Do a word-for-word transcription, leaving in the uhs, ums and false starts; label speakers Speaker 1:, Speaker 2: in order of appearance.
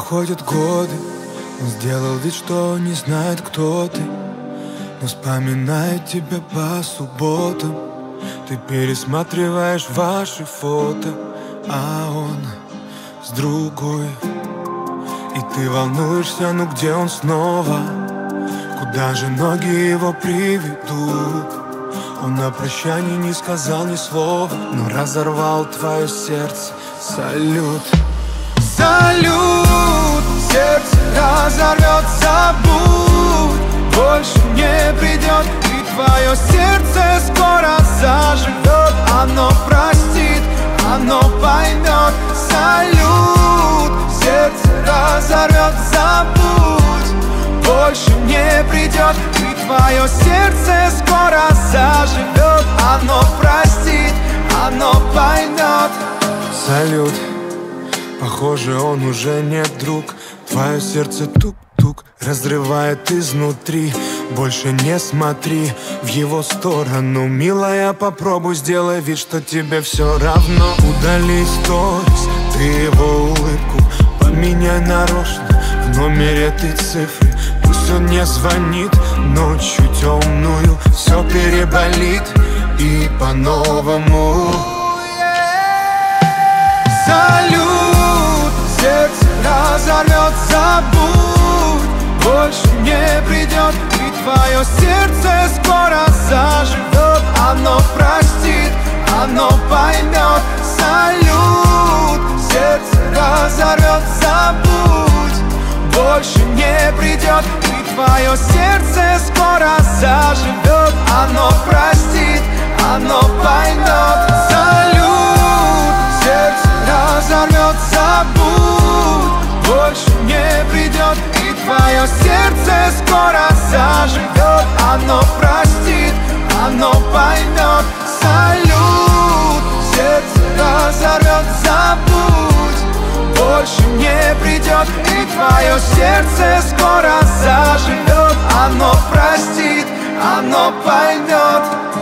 Speaker 1: проходят годы, он сделал вид, что не знает, кто ты, но вспоминает тебя по субботам. Ты пересматриваешь ваши фото, а он с другой. И ты волнуешься, ну где он снова? Куда же ноги его приведут? Он на прощание не сказал ни слова, но разорвал твое сердце. Салют.
Speaker 2: Салют, сердце разорвет, забудь, больше не придет. И твое сердце скоро заживет, оно простит, оно поймет. Салют, сердце разорвет, забудь, больше не придет. И твое сердце скоро заживет, оно простит, оно поймет.
Speaker 1: Салют. Похоже, он уже не друг. Твое сердце тук-тук разрывает изнутри. Больше не смотри в его сторону, милая, попробуй, сделай вид, что тебе все равно. Удали сторис, ты его улыбку поменяй нарочно. В номере ты цифры, пусть он не звонит ночью темную, все переболит и по-новому.
Speaker 2: Салют, сердце разорвет, забудь, больше не придет. И твое сердце скоро заживет, оно простит, оно поймет. Салют, сердце разорвет, забудь, больше не придет. И твое сердце скоро заживет, оно простит, оно поймет. Салют, сердце разорвет, забудь, больше не придет. И твое сердце скоро заживет, оно простит, оно поймет. Салют, сердце разорвет, забудь, больше не придет. И твое сердце скоро заживет, оно простит, оно поймет.